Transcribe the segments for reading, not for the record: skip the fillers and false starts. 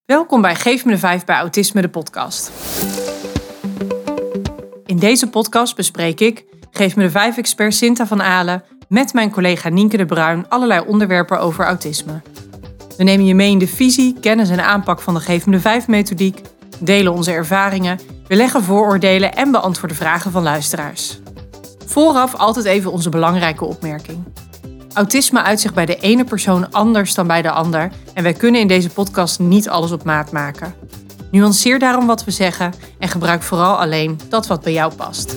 Welkom bij Geef me de 5 bij Autisme, de podcast. In deze podcast bespreek ik, Geef me de 5-expert Sinta van Alen, met mijn collega Nienke de Bruin allerlei onderwerpen over autisme. We nemen je mee in de visie, kennis en aanpak van de Geef me de 5-methodiek, delen onze ervaringen, weerleggen vooroordelen en beantwoorden vragen van luisteraars. Vooraf altijd even onze belangrijke opmerking. Autisme uit zich bij de ene persoon anders dan bij de ander en wij kunnen in deze podcast niet alles op maat maken. Nuanceer daarom wat we zeggen en gebruik vooral alleen dat wat bij jou past.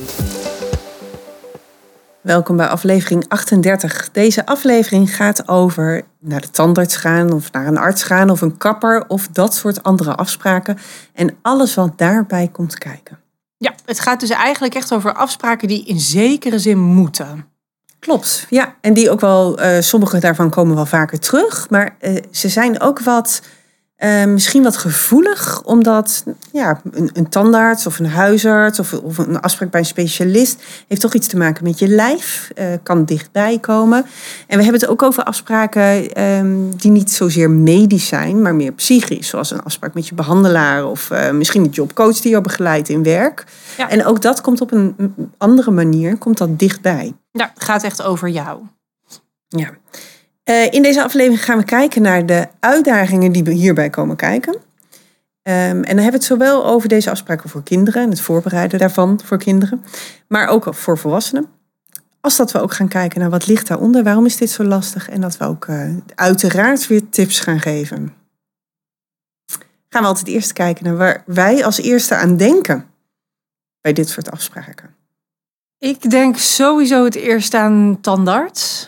Welkom bij aflevering 38. Deze aflevering gaat over naar de tandarts gaan of naar een arts gaan of een kapper of dat soort andere afspraken en alles wat daarbij komt kijken. Ja, het gaat dus eigenlijk echt over afspraken die in zekere zin moeten. Klopt, ja. En die ook wel, sommige daarvan komen wel vaker terug. Maar ze zijn ook misschien wat gevoelig. Omdat een tandarts of een huisarts of een afspraak bij een specialist heeft toch iets te maken met je lijf. Kan dichtbij komen. En we hebben het ook over afspraken die niet zozeer medisch zijn, maar meer psychisch. Zoals een afspraak met je behandelaar of misschien met je jobcoach die jou begeleidt in werk. Ja. En ook dat komt op een andere manier, komt dat dichtbij. Ja, het gaat echt over jou. Ja. In deze aflevering gaan we kijken naar de uitdagingen die hierbij komen kijken. En dan hebben we het zowel over deze afspraken voor kinderen en het voorbereiden daarvan voor kinderen, maar ook voor volwassenen. Als dat we ook gaan kijken naar wat ligt daaronder, waarom is dit zo lastig en dat we ook uiteraard weer tips gaan geven. Gaan we altijd eerst kijken naar waar wij als eerste aan denken bij dit soort afspraken. Ik denk sowieso het eerst aan tandarts.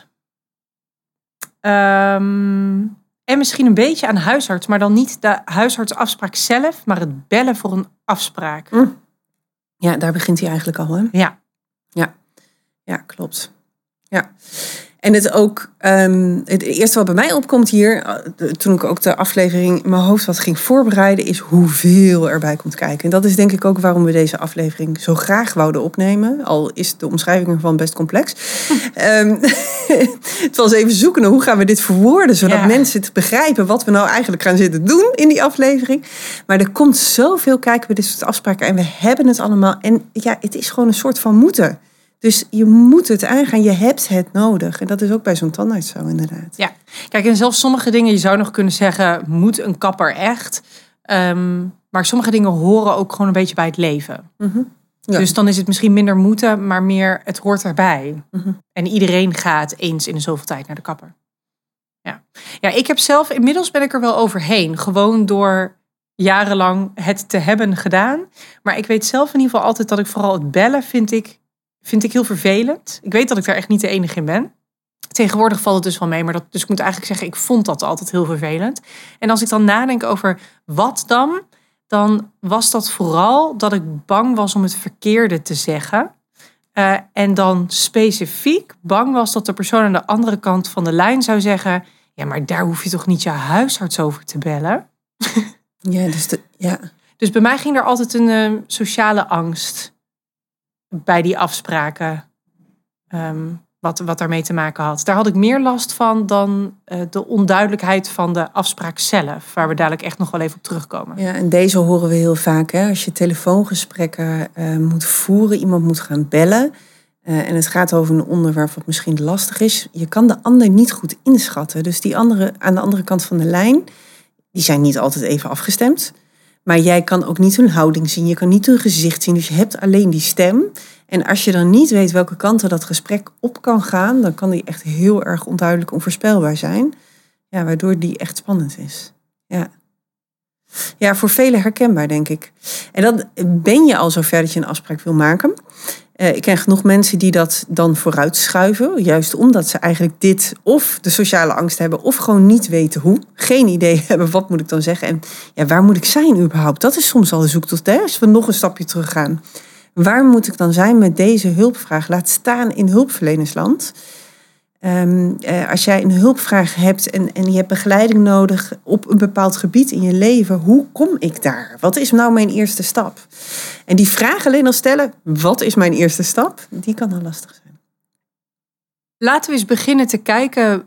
En misschien een beetje aan huisarts, maar dan niet de huisartsafspraak zelf, maar het bellen voor een afspraak. Ja, daar begint hij eigenlijk al, hè? Ja, klopt. Ja. En het ook, het eerste wat bij mij opkomt hier, toen ik ook de aflevering in mijn hoofd wat ging voorbereiden, is hoeveel erbij komt kijken. En dat is denk ik ook waarom we deze aflevering zo graag wouden opnemen. Al is de omschrijving ervan best complex. Het was even zoeken naar hoe gaan we dit verwoorden, zodat mensen het begrijpen wat we nou eigenlijk gaan zitten doen in die aflevering. Maar er komt zoveel kijken bij dit soort afspraken en we hebben het allemaal. En ja, het is gewoon een soort van moeten. Dus je moet het aangaan, je hebt het nodig. En dat is ook bij zo'n tandarts zo inderdaad. Ja, kijk, en zelfs sommige dingen, je zou nog kunnen zeggen, moet een kapper echt? Maar sommige dingen horen ook gewoon een beetje bij het leven. Mm-hmm. Ja. Dus dan is het misschien minder moeten, maar meer het hoort erbij. Mm-hmm. En iedereen gaat eens in de zoveel tijd naar de kapper. Ja, ik heb zelf, inmiddels ben ik er wel overheen. Gewoon door jarenlang het te hebben gedaan. Maar ik weet zelf in ieder geval altijd dat ik vooral het bellen vind ik heel vervelend. Ik weet dat ik daar echt niet de enige in ben. Tegenwoordig valt het dus wel mee. Maar dus ik moet eigenlijk zeggen, ik vond dat altijd heel vervelend. En als ik dan nadenk over wat dan was dat vooral dat ik bang was om het verkeerde te zeggen. En dan specifiek bang was dat de persoon aan de andere kant van de lijn zou zeggen, ja, maar daar hoef je toch niet je huisarts over te bellen? Dus bij mij ging er altijd een sociale angst bij die afspraken, wat daarmee te maken had. Daar had ik meer last van dan de onduidelijkheid van de afspraak zelf, waar we dadelijk echt nog wel even op terugkomen. Ja, en deze horen we heel vaak, hè? Als je telefoongesprekken moet voeren, iemand moet gaan bellen, en het gaat over een onderwerp wat misschien lastig is, je kan de ander niet goed inschatten. Dus die anderen aan de andere kant van de lijn, die zijn niet altijd even afgestemd. Maar jij kan ook niet hun houding zien, je kan niet hun gezicht zien. Dus je hebt alleen die stem. En als je dan niet weet welke kanten dat gesprek op kan gaan, dan kan die echt heel erg onduidelijk onvoorspelbaar zijn. Ja, waardoor die echt spannend is. Ja, voor velen herkenbaar, denk ik. En dan ben je al zover dat je een afspraak wil maken. Ik ken genoeg mensen die dat dan vooruitschuiven. Juist omdat ze eigenlijk dit of de sociale angst hebben of gewoon niet weten hoe. Geen idee hebben, wat moet ik dan zeggen? En ja, waar moet ik zijn überhaupt? Dat is soms al de zoektocht, hè? Als we nog een stapje terug gaan. Waar moet ik dan zijn met deze hulpvraag? Laat staan in hulpverlenersland. Als jij een hulpvraag hebt en je hebt begeleiding nodig op een bepaald gebied in je leven, hoe kom ik daar? Wat is nou mijn eerste stap? En die vraag alleen al stellen, wat is mijn eerste stap? Die kan dan lastig zijn. Laten we eens beginnen te kijken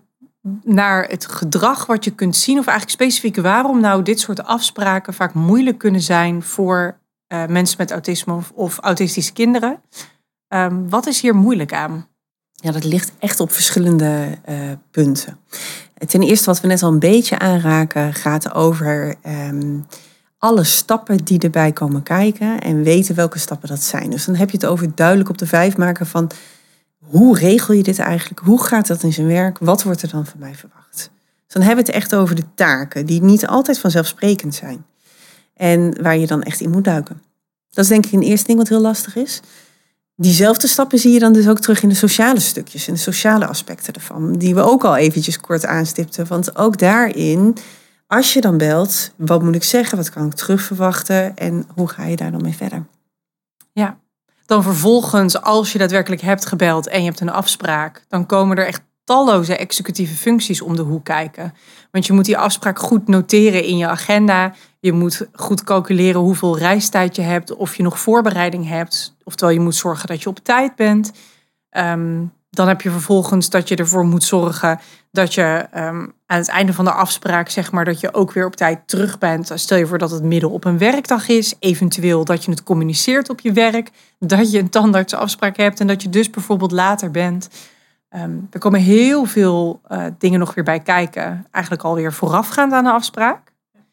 naar het gedrag wat je kunt zien. Of eigenlijk specifiek waarom nou dit soort afspraken vaak moeilijk kunnen zijn voor mensen met autisme of autistische kinderen. Wat is hier moeilijk aan? Ja, dat ligt echt op verschillende punten. Ten eerste wat we net al een beetje aanraken gaat over alle stappen die erbij komen kijken en weten welke stappen dat zijn. Dus dan heb je het over duidelijk op de 5 maken van hoe regel je dit eigenlijk? Hoe gaat dat in zijn werk? Wat wordt er dan van mij verwacht? Dus dan hebben we het echt over de taken die niet altijd vanzelfsprekend zijn. En waar je dan echt in moet duiken. Dat is denk ik een eerste ding wat heel lastig is. Diezelfde stappen zie je dan dus ook terug in de sociale stukjes, in de sociale aspecten ervan, die we ook al eventjes kort aanstipten. Want ook daarin, als je dan belt, wat moet ik zeggen, wat kan ik terugverwachten en hoe ga je daar dan mee verder? Ja, dan vervolgens, als je daadwerkelijk hebt gebeld en je hebt een afspraak, dan komen er echt talloze executieve functies om de hoek kijken. Want je moet die afspraak goed noteren in je agenda. Je moet goed calculeren hoeveel reistijd je hebt, of je nog voorbereiding hebt. Oftewel, je moet zorgen dat je op tijd bent. Dan heb je vervolgens dat je ervoor moet zorgen dat je aan het einde van de afspraak, zeg maar, dat je ook weer op tijd terug bent. Stel je voor dat het midden op een werkdag is. Eventueel dat je het communiceert op je werk. Dat je een tandartsafspraak hebt en dat je dus bijvoorbeeld later bent. Er komen heel veel dingen nog weer bij kijken. Eigenlijk alweer voorafgaand aan de afspraak.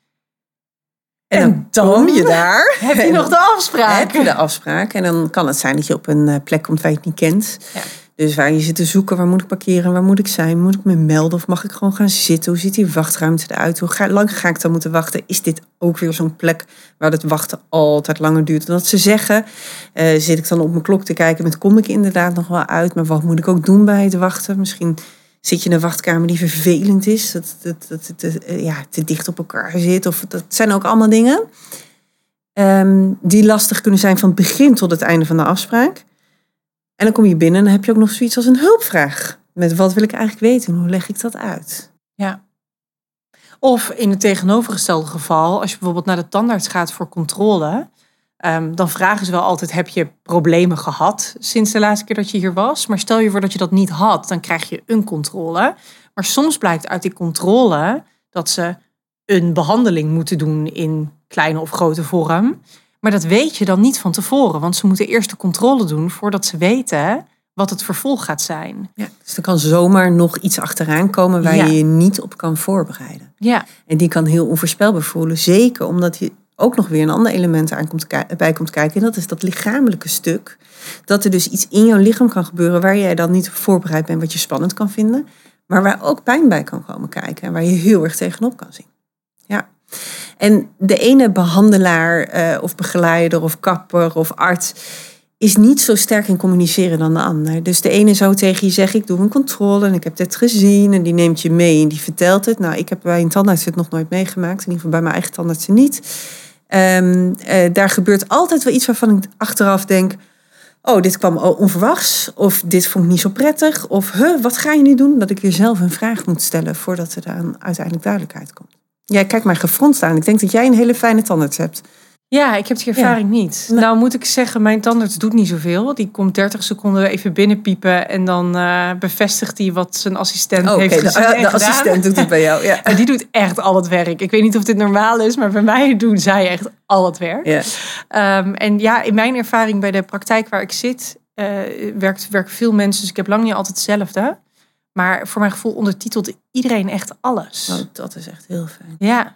En dan kom je daar. Heb je nog de afspraak? Heb je de afspraak. En dan kan het zijn dat je op een plek komt waar je het niet kent. Ja. Dus waar je zit te zoeken, waar moet ik parkeren, waar moet ik zijn? Moet ik me melden of mag ik gewoon gaan zitten? Hoe ziet die wachtruimte eruit? Hoe lang ga ik dan moeten wachten? Is dit ook weer zo'n plek waar het wachten altijd langer duurt dan dat ze zeggen? Zit ik dan op mijn klok te kijken met kom ik inderdaad nog wel uit? Maar wat moet ik ook doen bij het wachten? Misschien zit je in een wachtkamer die vervelend is. Dat te dicht op elkaar zit. Of dat zijn ook allemaal dingen die lastig kunnen zijn van het begin tot het einde van de afspraak. En dan kom je binnen en dan heb je ook nog zoiets als een hulpvraag. Met wat wil ik eigenlijk weten? Hoe leg ik dat uit? Ja. Of in het tegenovergestelde geval, als je bijvoorbeeld naar de tandarts gaat voor controle, dan vragen ze wel altijd, heb je problemen gehad sinds de laatste keer dat je hier was? Maar stel je voor dat je dat niet had, dan krijg je een controle. Maar soms blijkt uit die controle dat ze een behandeling moeten doen in kleine of grote vorm. Maar dat weet je dan niet van tevoren, want ze moeten eerst de controle doen voordat ze weten wat het vervolg gaat zijn. Ja, dus er kan zomaar nog iets achteraan komen waar je je niet op kan voorbereiden. Ja. En die kan heel onvoorspelbaar voelen, zeker omdat je ook nog weer een ander element bij komt kijken. En dat is dat lichamelijke stuk. Dat er dus iets in jouw lichaam kan gebeuren waar jij dan niet op voorbereid bent, wat je spannend kan vinden. Maar waar ook pijn bij kan komen kijken en waar je heel erg tegenop kan zien. Ja. En de ene behandelaar of begeleider of kapper of arts is niet zo sterk in communiceren dan de ander. Dus de ene zou tegen je zeggen, ik doe een controle en ik heb dit gezien. En die neemt je mee en die vertelt het. Nou, ik heb bij een tandarts het nog nooit meegemaakt. In ieder geval bij mijn eigen tandarts niet. Daar gebeurt altijd wel iets waarvan ik achteraf denk, oh, dit kwam onverwachts. Of dit vond ik niet zo prettig. Of, wat ga je nu doen? Dat ik weer zelf een vraag moet stellen voordat er dan uiteindelijk duidelijkheid komt. Jij kijkt mij gefronst aan. Ik denk dat jij een hele fijne tandarts hebt. Ja, ik heb die ervaring niet. Nou moet ik zeggen, mijn tandarts doet niet zoveel. Die komt 30 seconden even binnenpiepen en dan bevestigt hij wat zijn assistent heeft gezegd. De assistent doet het bij jou. Ja. En die doet echt al het werk. Ik weet niet of dit normaal is, maar bij mij doen zij echt al het werk. Ja. En ja, in mijn ervaring bij de praktijk waar ik zit, werken veel mensen. Dus ik heb lang niet altijd hetzelfde. Maar voor mijn gevoel ondertitelt iedereen echt alles. Oh, dat is echt heel fijn. Ja.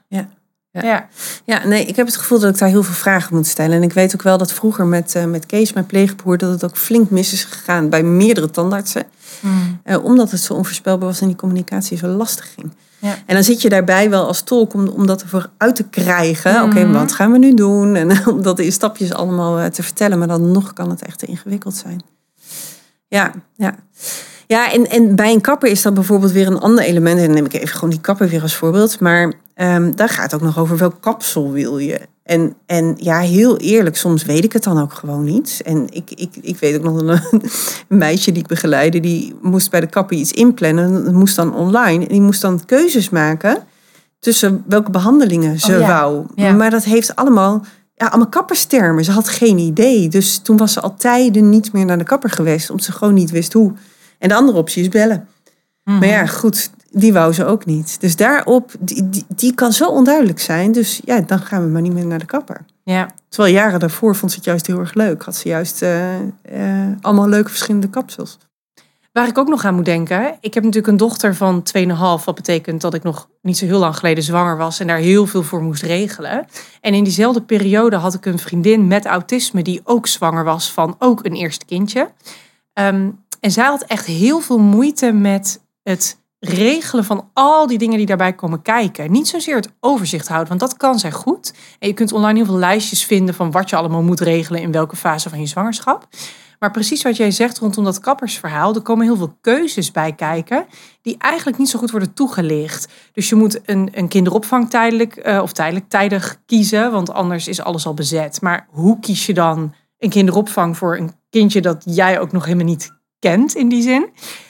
Ja, nee, ik heb het gevoel dat ik daar heel veel vragen moet stellen. En ik weet ook wel dat vroeger met Kees, mijn pleegbroer, dat het ook flink mis is gegaan bij meerdere tandartsen. Omdat het zo onvoorspelbaar was en die communicatie zo lastig ging. Ja. En dan zit je daarbij wel als tolk om dat ervoor uit te krijgen. Oké, wat gaan we nu doen? En om dat in stapjes allemaal te vertellen. Maar dan nog kan het echt te ingewikkeld zijn. Ja. Ja, en bij een kapper is dat bijvoorbeeld weer een ander element. En dan neem ik even gewoon die kapper weer als voorbeeld. Maar daar gaat het ook nog over welk kapsel wil je. En ja, heel eerlijk, soms weet ik het dan ook gewoon niet. En ik weet ook nog een meisje die ik begeleidde, die moest bij de kapper iets inplannen. Dat moest dan online. En die moest dan keuzes maken tussen welke behandelingen ze wou. Ja. Maar dat heeft allemaal kapperstermen. Ze had geen idee. Dus toen was ze al tijden niet meer naar de kapper geweest, omdat ze gewoon niet wist hoe. En de andere optie is bellen. Maar ja, goed, die wou ze ook niet. Dus daarop, die kan zo onduidelijk zijn. Dus ja, dan gaan we maar niet meer naar de kapper. Ja. Terwijl jaren daarvoor vond ze het juist heel erg leuk. Had ze juist allemaal leuke verschillende kapsels. Waar ik ook nog aan moet denken. Ik heb natuurlijk een dochter van 2,5. Wat betekent dat ik nog niet zo heel lang geleden zwanger was. En daar heel veel voor moest regelen. En in diezelfde periode had ik een vriendin met autisme. Die ook zwanger was van ook een eerste kindje. En zij had echt heel veel moeite met het regelen van al die dingen die daarbij komen kijken. Niet zozeer het overzicht houden, want dat kan zij goed. En je kunt online heel veel lijstjes vinden van wat je allemaal moet regelen in welke fase van je zwangerschap. Maar precies wat jij zegt rondom dat kappersverhaal, er komen heel veel keuzes bij kijken die eigenlijk niet zo goed worden toegelicht. Dus je moet een kinderopvang tijdig kiezen, want anders is alles al bezet. Maar hoe kies je dan een kinderopvang voor een kindje dat jij ook nog helemaal niet kent in die zin?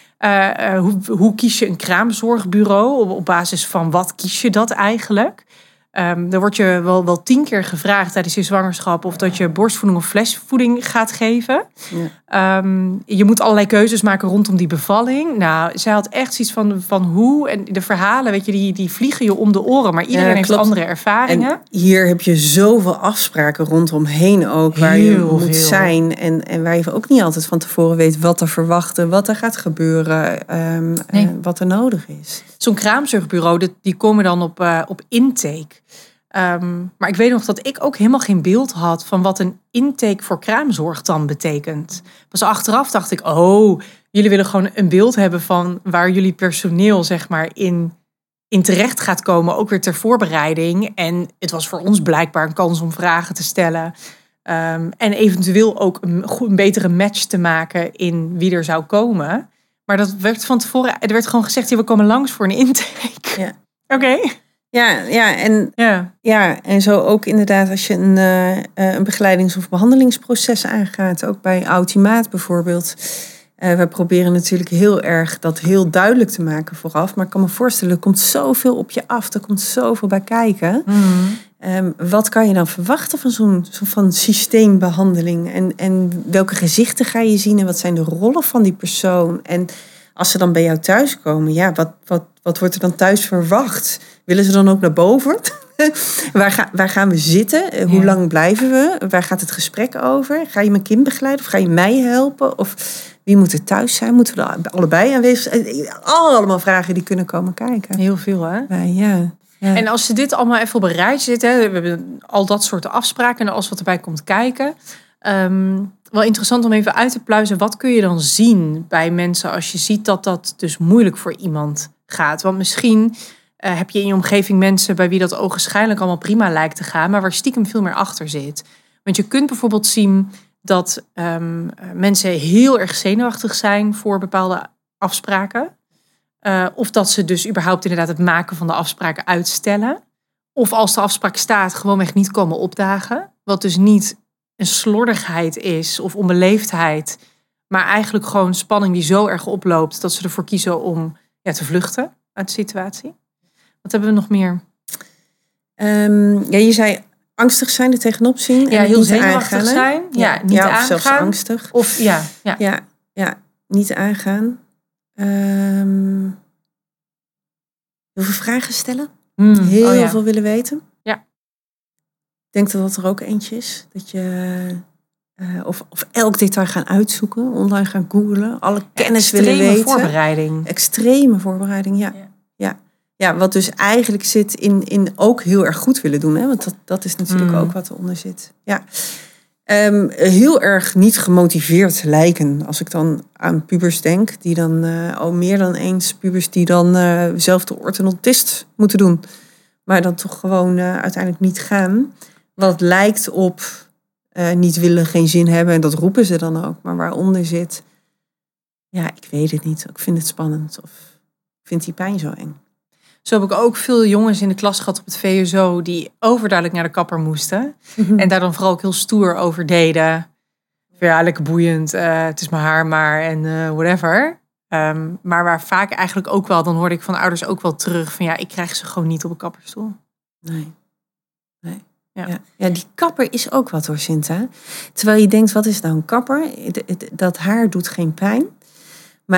Hoe kies je een kraamzorgbureau? Op basis van wat kies je dat eigenlijk? Dan word je wel 10 keer gevraagd tijdens je zwangerschap of dat je borstvoeding of flesvoeding gaat geven. Ja. Je moet allerlei keuzes maken rondom die bevalling. Nou, zij had echt zoiets van hoe. En de verhalen, weet je, die vliegen je om de oren. Maar iedereen heeft andere ervaringen. En hier heb je zoveel afspraken rondomheen ook. Waar je moet zijn. En waar je ook niet altijd van tevoren weet wat te verwachten. Wat er gaat gebeuren. Wat er nodig is. Zo'n kraamzorgbureau, die komen dan op intake. Maar ik weet nog dat ik ook helemaal geen beeld had van wat een intake voor kraamzorg dan betekent. Pas achteraf dacht ik, jullie willen gewoon een beeld hebben van waar jullie personeel zeg maar in terecht gaat komen, ook weer ter voorbereiding. En het was voor ons blijkbaar een kans om vragen te stellen. En eventueel ook een betere match te maken in wie er zou komen. Maar dat werd van tevoren, er werd gewoon gezegd, we komen langs voor een intake. Ja. Oké. Ja, en zo ook inderdaad als je een begeleidings- of behandelingsproces aangaat. Ook bij Autimaat bijvoorbeeld. We proberen natuurlijk heel erg dat heel duidelijk te maken vooraf. Maar ik kan me voorstellen, er komt zoveel op je af. Er komt zoveel bij kijken. Wat kan je dan verwachten van zo'n systeembehandeling? En welke gezichten ga je zien? En wat zijn de rollen van die persoon? En als ze dan bij jou thuiskomen, ja, wat wordt er dan thuis verwacht? Willen ze dan ook naar boven? Waar gaan we zitten? Hoe lang blijven we? Waar gaat het gesprek over? Ga je mijn kind begeleiden of ga je mij helpen? Of wie moet er thuis zijn? Moeten we er allebei aanwezig zijn? Allemaal vragen die kunnen komen kijken. Heel veel, hè? Ja. En als ze dit allemaal even op een rijtje zitten, we hebben al dat soort afspraken en alles wat erbij komt kijken. Wel interessant om even uit te pluizen. Wat kun je dan zien bij mensen als je ziet dat dat dus moeilijk voor iemand gaat? Want misschien heb je in je omgeving mensen bij wie dat ogenschijnlijk allemaal prima lijkt te gaan, maar waar stiekem veel meer achter zit. Want je kunt bijvoorbeeld zien dat mensen heel erg zenuwachtig zijn voor bepaalde afspraken. Of dat ze dus überhaupt inderdaad het maken van de afspraken uitstellen. Of als de afspraak staat, gewoonweg niet komen opdagen. Wat dus niet een slordigheid is of onbeleefdheid. Maar eigenlijk gewoon spanning die zo erg oploopt dat ze ervoor kiezen om te vluchten uit de situatie. Wat hebben we nog meer? Je zei angstig zijn, er tegenop zien. Ja, en heel niet zenuwachtig aangaan, zijn. Ja, niet aangaan. Of zelfs angstig. Of Niet aangaan. Heel veel vragen stellen. Heel veel willen weten. Ja. Ik denk dat dat er ook eentje is. Dat je of elk detail gaan uitzoeken. Online gaan googlen. Alle kennis willen weten. Extreme voorbereiding, ja. Ja, wat dus eigenlijk zit in ook heel erg goed willen doen. Hè? Want dat is natuurlijk ook wat eronder zit. Ja. Heel erg niet gemotiveerd lijken. Als ik dan aan pubers denk. Die dan al meer dan eens pubers die dan zelf de orthodontist moeten doen. Maar dan toch gewoon uiteindelijk niet gaan. Wat lijkt op niet willen, geen zin hebben. En dat roepen ze dan ook. Maar waaronder zit, ja, ik weet het niet. Ik vind het spannend. Of ik vind die pijn zo eng. Zo heb ik ook veel jongens in de klas gehad op het VSO die overduidelijk naar de kapper moesten. Mm-hmm. En daar dan vooral ook heel stoer over deden. Ja, lekker boeiend, het is mijn haar maar en whatever. Maar waar vaak eigenlijk ook wel, dan hoorde ik van ouders ook wel terug van ja, ik krijg ze gewoon niet op een kapperstoel. Nee. Ja, die kapper is ook wat hoor, Sinta. Terwijl je denkt, wat is nou een kapper? Dat haar doet geen pijn. Maar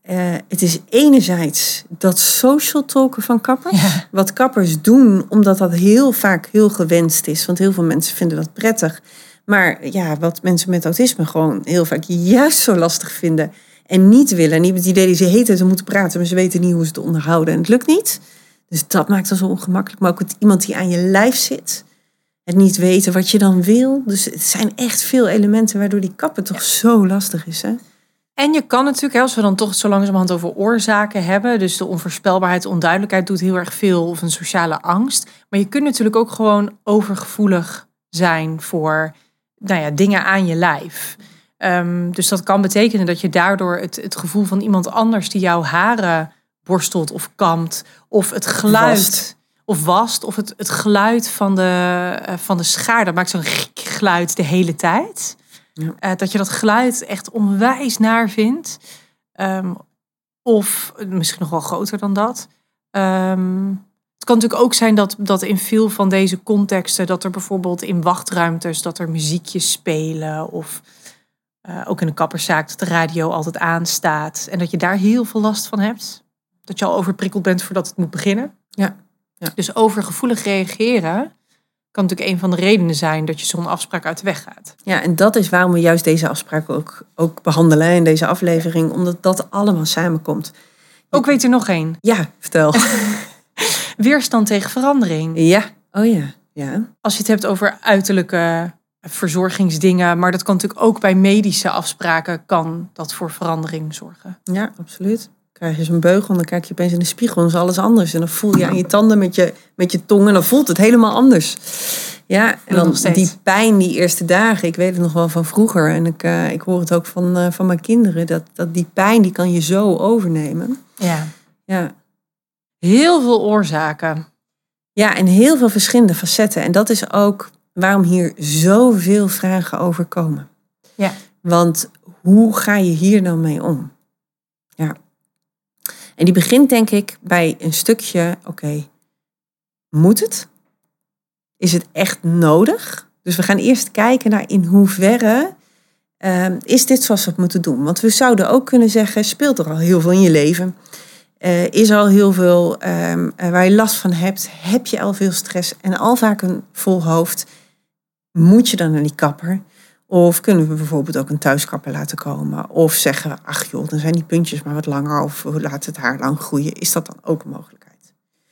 het is enerzijds dat social talken van kappers. Ja. Wat kappers doen, omdat dat heel vaak heel gewenst is. Want heel veel mensen vinden dat prettig. Maar ja, wat mensen met autisme gewoon heel vaak juist zo lastig vinden. En niet willen. Niet met het idee dat ze heet ze moeten praten. Maar ze weten niet hoe ze het onderhouden. En het lukt niet. Dus dat maakt het zo ongemakkelijk. Maar ook iemand die aan je lijf zit. Het niet weten wat je dan wil. Dus het zijn echt veel elementen waardoor die kappen toch zo lastig is. Hè? En je kan natuurlijk, als we dan toch zo langzamerhand over oorzaken hebben. Dus de onvoorspelbaarheid, de onduidelijkheid doet heel erg veel. Of een sociale angst. Maar je kunt natuurlijk ook gewoon overgevoelig zijn voor dingen aan je lijf. Dus dat kan betekenen dat je daardoor het gevoel van iemand anders die jouw haren borstelt of kamt. Of het geluid wast. Of het geluid van de schaar. Dat maakt zo'n geluid de hele tijd. Ja. Dat je dat geluid echt onwijs naar vindt. Of misschien nog wel groter dan dat. Het kan natuurlijk ook zijn dat in veel van deze contexten... dat er bijvoorbeeld in wachtruimtes... dat er muziekjes spelen. Of ook in een kapperszaak dat de radio altijd aanstaat. En dat je daar heel veel last van hebt. Dat je al overprikkeld bent voordat het moet beginnen. Ja. Dus overgevoelig reageren... kan natuurlijk een van de redenen zijn dat je zo'n afspraak uit de weg gaat. Ja, en dat is waarom we juist deze afspraak ook behandelen in deze aflevering. Omdat dat allemaal samenkomt. Ook weet er nog één. Ja, vertel. Weerstand tegen verandering. Ja, oh ja. Als je het hebt over uiterlijke verzorgingsdingen. Maar dat kan natuurlijk ook bij medische afspraken kan dat voor verandering zorgen. Ja, absoluut. Krijg je zo'n beugel en dan kijk je opeens in de spiegel en is alles anders. En dan voel je aan je tanden met je tong en dan voelt het helemaal anders. Ja, en dan die pijn die eerste dagen. Ik weet het nog wel van vroeger. En ik hoor het ook van mijn kinderen. Dat die pijn die kan je zo overnemen. Ja. Heel veel oorzaken. Ja, en heel veel verschillende facetten. En dat is ook waarom hier zoveel vragen over komen. Ja. Want hoe ga je hier nou mee om? Ja. En die begint denk ik bij een stukje, oké, moet het? Is het echt nodig? Dus we gaan eerst kijken naar in hoeverre is dit zoals we het moeten doen? Want we zouden ook kunnen zeggen, speelt er al heel veel in je leven? Is er al heel veel waar je last van hebt? Heb je al veel stress en al vaak een vol hoofd? Moet je dan naar die kapper? Of kunnen we bijvoorbeeld ook een thuiskapper laten komen? Of zeggen we, ach joh, dan zijn die puntjes maar wat langer. Of we laten het haar lang groeien. Is dat dan ook een mogelijkheid?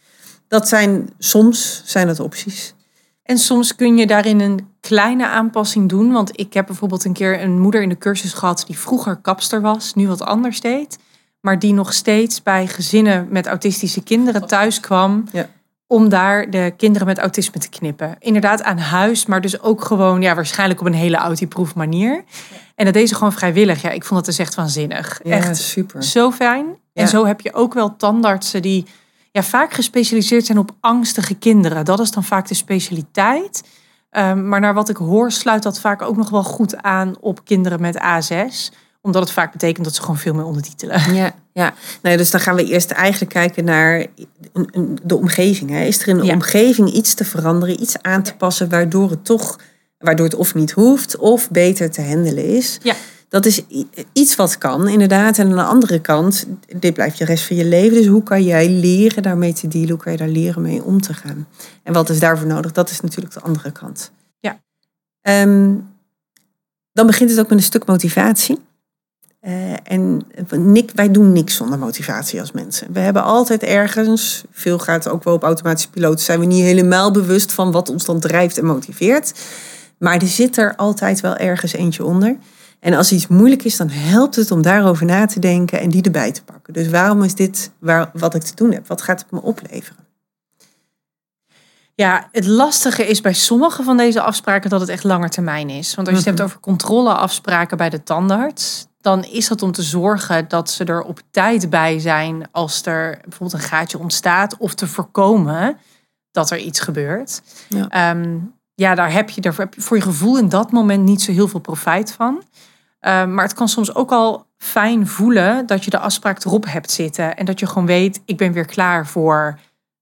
Soms zijn dat opties. En soms kun je daarin een kleine aanpassing doen. Want ik heb bijvoorbeeld een keer een moeder in de cursus gehad die vroeger kapster was, nu wat anders deed. Maar die nog steeds bij gezinnen met autistische kinderen thuis kwam. Ja. Om daar de kinderen met autisme te knippen. Inderdaad aan huis, maar dus ook gewoon waarschijnlijk op een hele autieproof manier. Ja. En dat deed ze gewoon vrijwillig. Ja, ik vond het dus echt waanzinnig. Ja, echt super. Zo fijn. Ja. En zo heb je ook wel tandartsen die vaak gespecialiseerd zijn op angstige kinderen. Dat is dan vaak de specialiteit. Maar naar wat ik hoor sluit dat vaak ook nog wel goed aan op kinderen met A6. Omdat het vaak betekent dat ze gewoon veel meer ondertitelen. Ja. Nee, dus dan gaan we eerst eigenlijk kijken naar de omgeving. Hè. Is er in de omgeving iets te veranderen, iets aan te passen, waardoor het of niet hoeft of beter te handelen is. Ja. Dat is iets wat kan, inderdaad. En aan de andere kant, dit blijft je rest van je leven. Dus hoe kan jij leren daarmee te dealen? Hoe kan je daar leren mee om te gaan? En wat is daarvoor nodig? Dat is natuurlijk de andere kant. Ja. Dan begint het ook met een stuk motivatie. Wij doen niks zonder motivatie als mensen. We hebben altijd ergens, veel gaat ook wel op automatische piloot, zijn we niet helemaal bewust van wat ons dan drijft en motiveert. Maar er zit er altijd wel ergens eentje onder. En als iets moeilijk is, dan helpt het om daarover na te denken en die erbij te pakken. Dus waarom is dit wat ik te doen heb? Wat gaat het me opleveren? Ja, het lastige is bij sommige van deze afspraken dat het echt langer termijn is. Want als je het hebt over controleafspraken bij de tandarts, dan is dat om te zorgen dat ze er op tijd bij zijn als er bijvoorbeeld een gaatje ontstaat of te voorkomen dat er iets gebeurt. Ja. Daar heb je voor je gevoel in dat moment niet zo heel veel profijt van. Maar het kan soms ook al fijn voelen dat je de afspraak erop hebt zitten. En dat je gewoon weet, ik ben weer klaar voor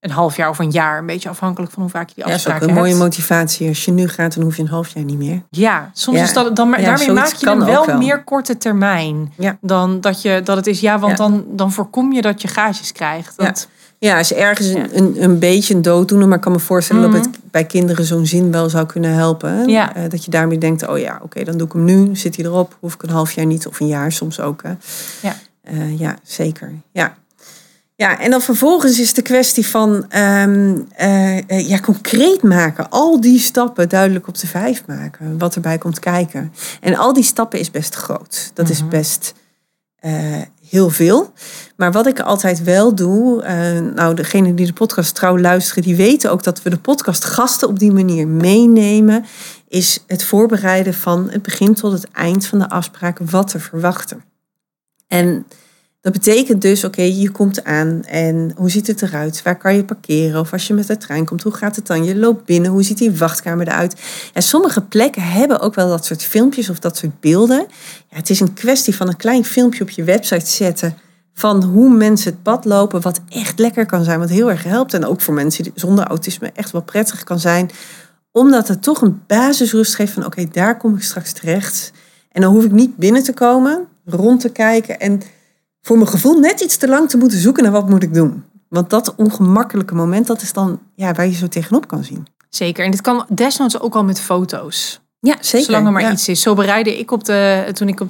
een half jaar of een jaar. Een beetje afhankelijk van hoe vaak je die afspraken hebt. Ja, dat is ook een mooie motivatie. Als je nu gaat, dan hoef je een half jaar niet meer. Ja, soms is dat daarmee maak je hem wel meer korte termijn. Ja. Dan dat het is. Ja, want dan voorkom je dat je gaatjes krijgt. Ja, als je ergens een beetje een dooddoener, maar ik kan me voorstellen dat het bij kinderen zo'n zin wel zou kunnen helpen. Ja. Dat je daarmee denkt, oké, dan doe ik hem nu. Zit hij erop, hoef ik een half jaar niet of een jaar soms ook. Hè. Ja, zeker. Ja, en dan vervolgens is de kwestie van concreet maken. Al die stappen duidelijk op de 5 maken. Wat erbij komt kijken. En al die stappen is best groot. Dat is best heel veel. Maar wat ik altijd wel doe... degenen die de podcast trouw luisteren... die weten ook dat we de podcastgasten op die manier meenemen... is het voorbereiden van het begin tot het eind van de afspraak... wat te verwachten. En... dat betekent dus, je komt aan en hoe ziet het eruit? Waar kan je parkeren? Of als je met de trein komt, hoe gaat het dan? Je loopt binnen, hoe ziet die wachtkamer eruit? En sommige plekken hebben ook wel dat soort filmpjes of dat soort beelden. Ja, het is een kwestie van een klein filmpje op je website zetten... van hoe mensen het pad lopen, wat echt lekker kan zijn, wat heel erg helpt. En ook voor mensen die zonder autisme echt wel prettig kan zijn. Omdat het toch een basisrust geeft van, daar kom ik straks terecht. En dan hoef ik niet binnen te komen, rond te kijken... en voor mijn gevoel net iets te lang te moeten zoeken naar wat moet ik doen. Want dat ongemakkelijke moment, dat is dan waar je zo tegenop kan zien. Zeker. En dit kan desnoods ook al met foto's. Ja, zeker. Zolang er maar iets is. Zo bereidde ik toen ik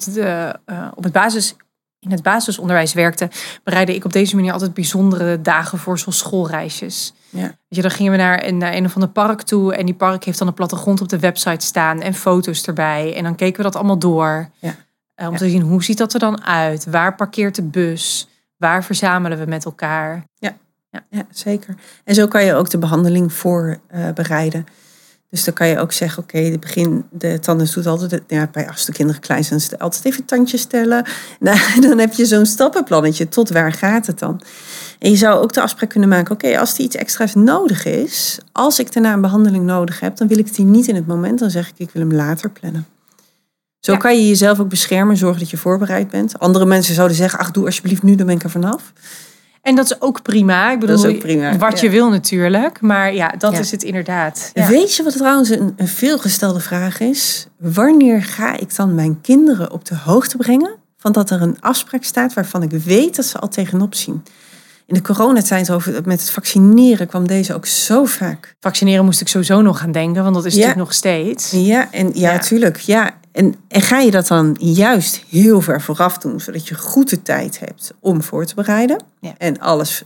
in het basisonderwijs werkte, bereidde ik op deze manier altijd bijzondere dagen voor, zoals schoolreisjes. Ja. Dan gingen we naar een of ander park toe. En die park heeft dan een plattegrond op de website staan en foto's erbij. En dan keken we dat allemaal door. Ja. Om te zien, hoe ziet dat er dan uit? Waar parkeert de bus? Waar verzamelen we met elkaar? Ja, zeker. En zo kan je ook de behandeling voorbereiden. Dus dan kan je ook zeggen, de tandarts doet altijd... als de kinderen klein zijn, altijd even tandjes tellen. Nou, dan heb je zo'n stappenplannetje. Tot waar gaat het dan? En je zou ook de afspraak kunnen maken... als er iets extra's nodig is... als ik daarna een behandeling nodig heb... dan wil ik die niet in het moment. Dan zeg ik wil hem later plannen. Zo kan je jezelf ook beschermen, zorgen dat je voorbereid bent. Andere mensen zouden zeggen, doe alsjeblieft nu, dan ben ik er vanaf. En dat is ook prima. Ik bedoel, dat is ook prima, wat je wil natuurlijk. Maar dat is het inderdaad. Ja. Weet je wat trouwens een veelgestelde vraag is? Wanneer ga ik dan mijn kinderen op de hoogte brengen... van dat er een afspraak staat waarvan ik weet dat ze al tegenop zien? In de coronatijd met het vaccineren kwam deze ook zo vaak. Vaccineren moest ik sowieso nog gaan denken, want dat is natuurlijk nog steeds. Ja, tuurlijk. Ja. En ga je dat dan juist heel ver vooraf doen, zodat je goed de tijd hebt om voor te bereiden. Ja. En alles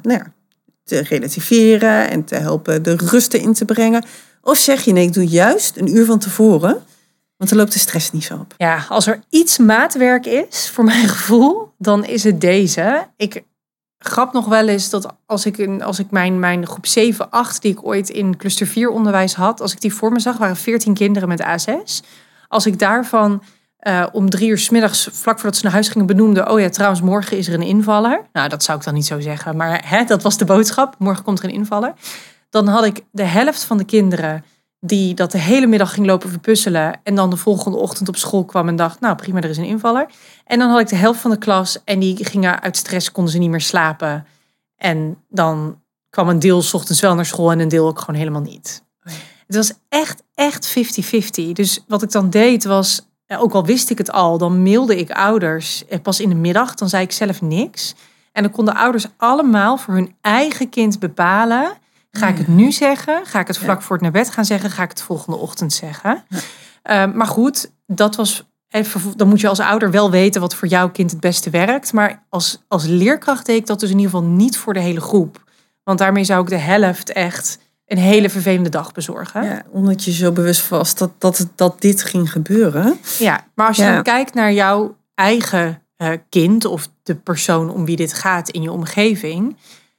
te relativeren en te helpen de rust in te brengen. Of zeg je, nee, ik doe juist een uur van tevoren, want dan loopt de stress niet zo op. Ja, als er iets maatwerk is, voor mijn gevoel, dan is het deze. Ik grap nog wel eens dat als ik mijn groep 7, 8, die ik ooit in cluster 4 onderwijs had, als ik die voor me zag, waren 14 kinderen met A6. Als ik daarvan om 3 uur 's middags, vlak voordat ze naar huis gingen, benoemde... trouwens, morgen is er een invaller. Nou, dat zou ik dan niet zo zeggen. Maar dat was de boodschap. Morgen komt er een invaller. Dan had ik de helft van de kinderen die dat de hele middag ging lopen verpuzzelen... en dan de volgende ochtend op school kwam en dacht... nou, prima, er is een invaller. En dan had ik de helft van de klas en die gingen uit stress, konden ze niet meer slapen. En dan kwam een deel 's ochtends wel naar school en een deel ook gewoon helemaal niet. Het was echt 50-50. Dus wat ik dan deed was, ook al wist ik het al, dan mailde ik ouders pas in de middag. Dan zei ik zelf niks. En dan konden ouders allemaal voor hun eigen kind bepalen. Ga ik het nu zeggen? Ga ik het vlak voor het naar bed gaan zeggen? Ga ik het volgende ochtend zeggen? Ja. Maar goed, dat was dan moet je als ouder wel weten wat voor jouw kind het beste werkt. Maar als leerkracht deed ik dat dus in ieder geval niet voor de hele groep. Want daarmee zou ik de helft echt een hele vervelende dag bezorgen. Ja, omdat je zo bewust was dat dit ging gebeuren. Ja, maar als je dan kijkt naar jouw eigen kind of de persoon om wie dit gaat in je omgeving,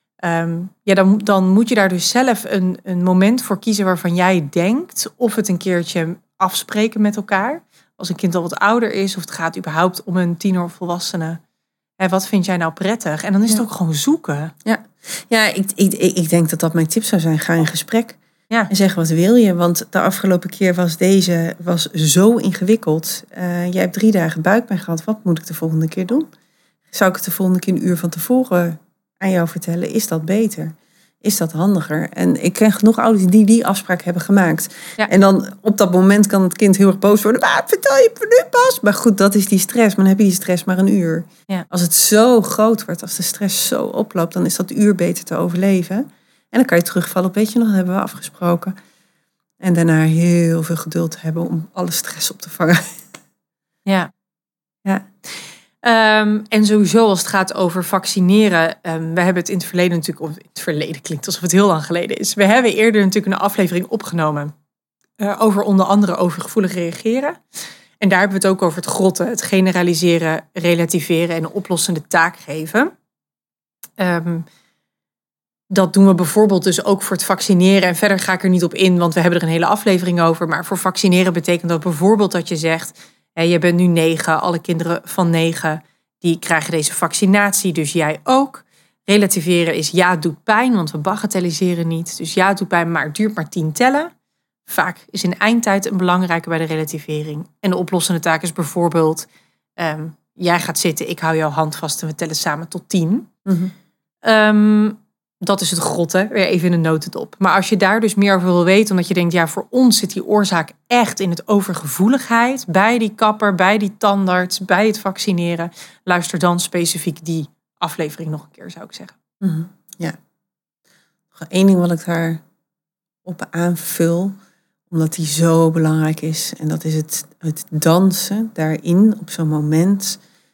dan moet je daar dus zelf een moment voor kiezen waarvan jij denkt of het een keertje afspreken met elkaar. Als een kind al wat ouder is of het gaat überhaupt om een tiener of volwassene. Wat vind jij nou prettig? En dan is het ook gewoon zoeken. Ja, ik denk dat mijn tip zou zijn. Ga in gesprek en zeg wat wil je. Want de afgelopen keer was zo ingewikkeld. Jij hebt 3 dagen buikpijn gehad. Wat moet ik de volgende keer doen? Zou ik het de volgende keer een uur van tevoren aan jou vertellen? Is dat beter? is dat handiger. En ik ken genoeg ouders die afspraak hebben gemaakt. Ja. En dan op dat moment kan het kind heel erg boos worden. Maar vertel je me nu pas? Maar goed, dat is die stress. Maar dan heb je die stress maar een uur. Ja. Als het zo groot wordt, als de stress zo oploopt, dan is dat uur beter te overleven. En dan kan je terugvallen op, weet je nog, dat hebben we afgesproken. En daarna heel veel geduld hebben om alle stress op te vangen. Ja. Ja. En sowieso als het gaat over vaccineren. We hebben het in het verleden natuurlijk... Of het verleden klinkt alsof het heel lang geleden is. We hebben eerder natuurlijk een aflevering opgenomen. Over onder andere overgevoelig reageren. En daar hebben we het ook over het grotten. Het generaliseren, relativeren en een oplossende taak geven. Dat doen we bijvoorbeeld dus ook voor het vaccineren. En verder ga ik er niet op in, want we hebben er een hele aflevering over. Maar voor vaccineren betekent dat bijvoorbeeld dat je zegt... je bent nu 9, alle kinderen van 9 die krijgen deze vaccinatie, dus jij ook. Relativeren is ja, het doet pijn, want we bagatelliseren niet. Dus ja, het doet pijn, maar het duurt maar 10 tellen. Vaak is in eindtijd een belangrijke bij de relativering. En de oplossende taak is bijvoorbeeld... jij gaat zitten, ik hou jouw hand vast en we tellen samen tot 10. Mm-hmm. Dat is het grotte, weer even in een notendop. Maar als je daar dus meer over wil weten, omdat je denkt, ja, voor ons zit die oorzaak echt in het overgevoeligheid, bij die kapper, bij die tandarts, bij het vaccineren, luister dan specifiek die aflevering nog een keer, zou ik zeggen. Mm-hmm. Ja. Nog één ding wat ik daar op aanvul, omdat die zo belangrijk is, en dat is het dansen daarin op zo'n moment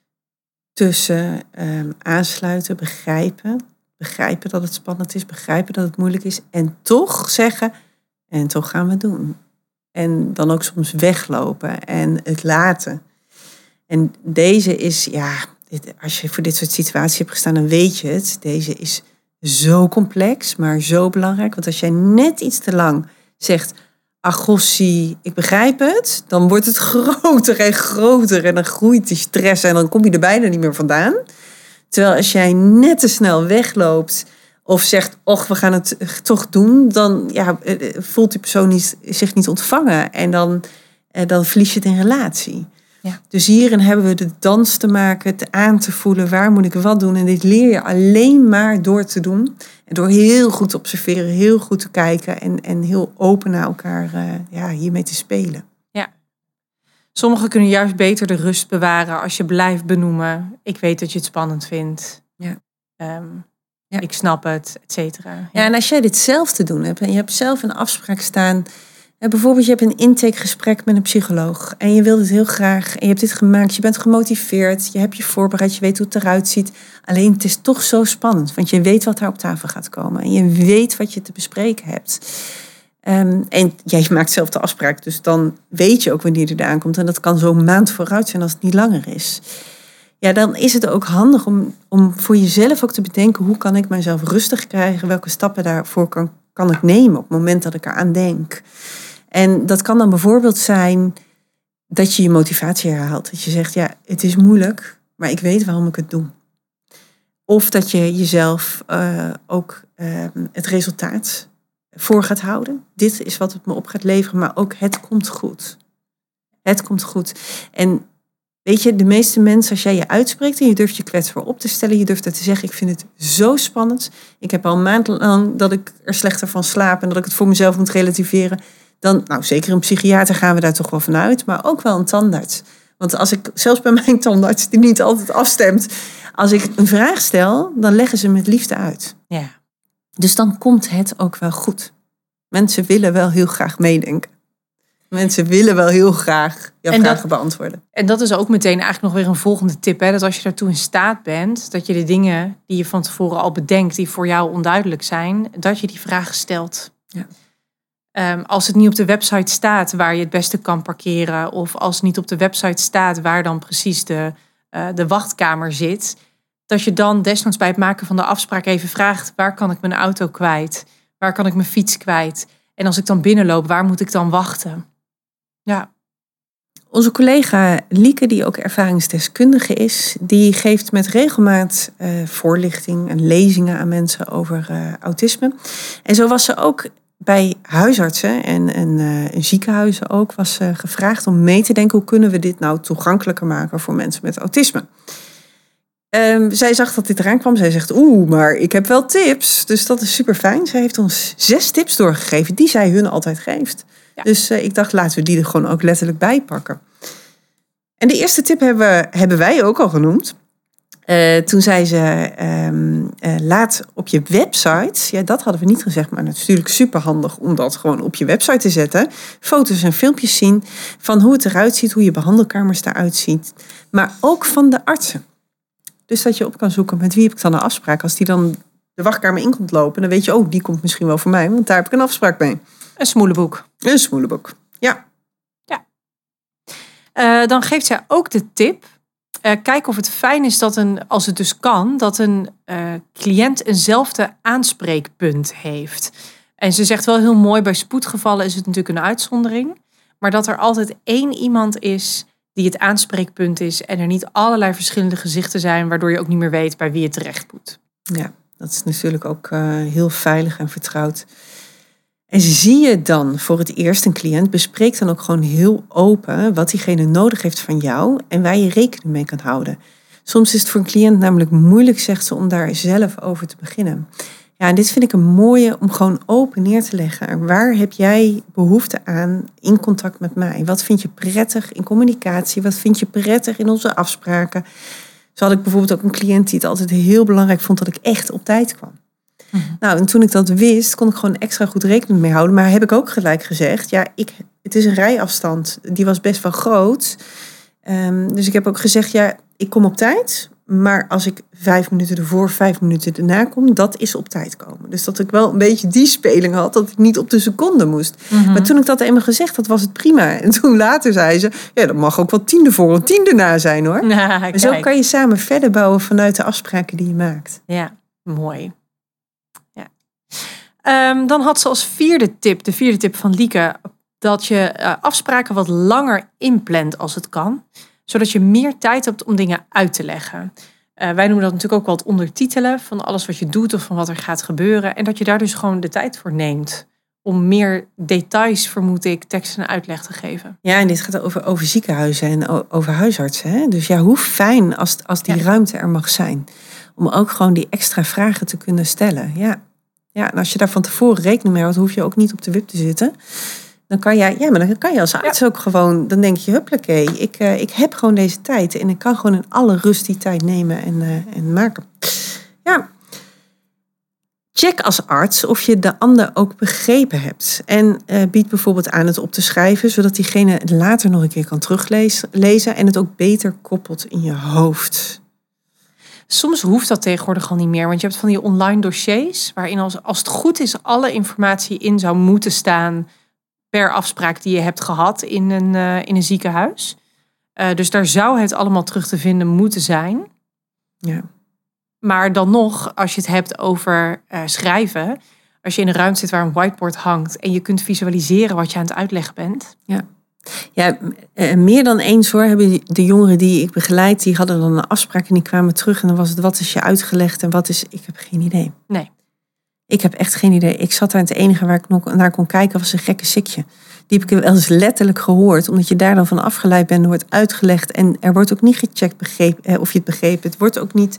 tussen aansluiten, begrijpen dat het spannend is, begrijpen dat het moeilijk is en toch zeggen, en toch gaan we het doen. En dan ook soms weglopen en het laten. En deze is, als je voor dit soort situaties hebt gestaan, dan weet je het. Deze is zo complex, maar zo belangrijk. Want als jij net iets te lang zegt, agossie, ik begrijp het, dan wordt het groter en groter en dan groeit die stress en dan kom je er bijna niet meer vandaan. Terwijl als jij net te snel wegloopt of zegt, we gaan het toch doen, dan voelt die persoon zich niet ontvangen en dan verlies je het in relatie. Ja. Dus hierin hebben we de dans te maken, het aan te voelen, waar moet ik wat doen? En dit leer je alleen maar door te doen. En door heel goed te observeren, heel goed te kijken en heel open naar elkaar hiermee te spelen. Ja. Sommigen kunnen juist beter de rust bewaren als je blijft benoemen. Ik weet dat je het spannend vindt. Ja. Ik snap het, et cetera. Ja, en als jij dit zelf te doen hebt en je hebt zelf een afspraak staan. Bijvoorbeeld je hebt een intakegesprek met een psycholoog. En je wilt het heel graag. En je hebt dit gemaakt. Je bent gemotiveerd. Je hebt je voorbereid. Je weet hoe het eruit ziet. Alleen het is toch zo spannend. Want je weet wat daar op tafel gaat komen. En je weet wat je te bespreken hebt. En jij maakt zelf de afspraak. Dus dan weet je ook wanneer er aankomt. En dat kan zo'n maand vooruit zijn als het niet langer is. Ja, dan is het ook handig om voor jezelf ook te bedenken. Hoe kan ik mezelf rustig krijgen? Welke stappen daarvoor kan ik nemen op het moment dat ik eraan denk? En dat kan dan bijvoorbeeld zijn dat je je motivatie herhaalt. Dat je zegt, het is moeilijk, maar ik weet waarom ik het doe. Of dat je jezelf ook het resultaat voor gaat houden. Dit is wat het me op gaat leveren, maar ook het komt goed. Het komt goed. En weet je, de meeste mensen, als jij je uitspreekt en je durft je kwetsbaar op te stellen, je durft het te zeggen, ik vind het zo spannend. Ik heb al een maand lang dat ik er slechter van slaap en dat ik het voor mezelf moet relativeren. Dan, zeker een psychiater gaan we daar toch wel vanuit, maar ook wel een tandarts. Want als ik, zelfs bij mijn tandarts, die niet altijd afstemt, als ik een vraag stel, dan leggen ze met liefde uit. Ja. Dus dan komt het ook wel goed. Mensen willen wel heel graag meedenken. Mensen willen wel heel graag jouw vragen beantwoorden. En dat is ook meteen eigenlijk nog weer een volgende tip. Hè? Dat als je daartoe in staat bent, dat je de dingen die je van tevoren al bedenkt, die voor jou onduidelijk zijn, dat je die vragen stelt. Ja. Als het niet op de website staat waar je het beste kan parkeren, of als het niet op de website staat waar dan precies de wachtkamer zit, dat je dan desnoods bij het maken van de afspraak even vraagt, waar kan ik mijn auto kwijt? Waar kan ik mijn fiets kwijt? En als ik dan binnenloop, waar moet ik dan wachten? Ja. Onze collega Lieke, die ook ervaringsdeskundige is, die geeft met regelmaat voorlichting en lezingen aan mensen over autisme. En zo was ze ook bij huisartsen en ziekenhuizen ook, was gevraagd om mee te denken, hoe kunnen we dit nou toegankelijker maken voor mensen met autisme? Zij zag dat dit eraan kwam. Zij zegt, maar ik heb wel tips. Dus dat is super fijn. Zij heeft ons 6 tips doorgegeven die zij hun altijd geeft. Ja. Dus ik dacht, laten we die er gewoon ook letterlijk bij pakken. En de eerste tip hebben wij ook al genoemd. Toen zei ze, laat op je website, dat hadden we niet gezegd, maar natuurlijk superhandig om dat gewoon op je website te zetten. Foto's en filmpjes zien van hoe het eruit ziet, hoe je behandelkamers eruit ziet. Maar ook van de artsen. Dus dat je op kan zoeken met wie heb ik dan een afspraak. Als die dan de wachtkamer in komt lopen, dan weet je, die komt misschien wel voor mij, want daar heb ik een afspraak mee. Een smoelenboek. Een smoelenboek, ja. Dan geeft zij ook de tip. Kijk of het fijn is dat als het dus kan, dat een cliënt eenzelfde aanspreekpunt heeft. En ze zegt wel heel mooi, bij spoedgevallen is het natuurlijk een uitzondering. Maar dat er altijd 1 iemand is die het aanspreekpunt is. En er niet allerlei verschillende gezichten zijn, waardoor je ook niet meer weet bij wie je terecht moet. Ja, dat is natuurlijk ook heel veilig en vertrouwd. En zie je dan voor het eerst een cliënt, bespreek dan ook gewoon heel open wat diegene nodig heeft van jou en waar je rekening mee kan houden. Soms is het voor een cliënt namelijk moeilijk, zegt ze, om daar zelf over te beginnen. Ja, en dit vind ik een mooie om gewoon open neer te leggen. Waar heb jij behoefte aan in contact met mij? Wat vind je prettig in communicatie? Wat vind je prettig in onze afspraken? Zo had ik bijvoorbeeld ook een cliënt die het altijd heel belangrijk vond dat ik echt op tijd kwam. Nou, en toen ik dat wist, kon ik gewoon extra goed rekening mee houden. Maar heb ik ook gelijk gezegd, het is een rijafstand. Die was best wel groot. Dus ik heb ook gezegd, ik kom op tijd. Maar als ik 5 minuten ervoor, 5 minuten erna kom, dat is op tijd komen. Dus dat ik wel een beetje die speling had, dat ik niet op de seconde moest. Maar toen ik dat eenmaal gezegd had, was het prima. En toen later zei ze, dat mag ook wel 10 ervoor en 10 erna zijn hoor. Maar zo kan je samen verder bouwen vanuit de afspraken die je maakt. Ja, mooi. Dan had ze als vierde tip van Lieke, dat je afspraken wat langer inplant als het kan. Zodat je meer tijd hebt om dingen uit te leggen. Wij noemen dat natuurlijk ook wel het ondertitelen van alles wat je doet of van wat er gaat gebeuren. En dat je daar dus gewoon de tijd voor neemt om meer details, vermoed ik, tekst en uitleg te geven. Ja, en dit gaat over ziekenhuizen en over huisartsen. Hè? Dus hoe fijn als die ruimte er mag zijn. Om ook gewoon die extra vragen te kunnen stellen. Ja, en als je daar van tevoren rekening mee houdt, hoef je ook niet op de wip te zitten. Dan kan je als arts ook gewoon, dan denk je, huppakee, ik heb gewoon deze tijd. En ik kan gewoon in alle rust die tijd nemen en maken. Ja. Check als arts of je de ander ook begrepen hebt. En bied bijvoorbeeld aan het op te schrijven, zodat diegene het later nog een keer kan teruglezen en het ook beter koppelt in je hoofd. Soms hoeft dat tegenwoordig al niet meer. Want je hebt van die online dossiers, waarin als het goed is alle informatie in zou moeten staan per afspraak die je hebt gehad in een ziekenhuis. Dus daar zou het allemaal terug te vinden moeten zijn. Ja. Maar dan nog, als je het hebt over schrijven, als je in een ruimte zit waar een whiteboard hangt en je kunt visualiseren wat je aan het uitleggen bent. Ja, meer dan eens hoor, hebben de jongeren die ik begeleid, die hadden dan een afspraak en die kwamen terug en dan was het, wat is je uitgelegd en wat is, ik heb geen idee. Nee. Ik heb echt geen idee. Ik zat daar en het enige waar ik nog naar kon kijken was een gekke sikje. Die heb ik wel eens letterlijk gehoord, omdat je daar dan van afgeleid bent, er wordt uitgelegd en er wordt ook niet gecheckt of je het begrepen. Het wordt ook niet.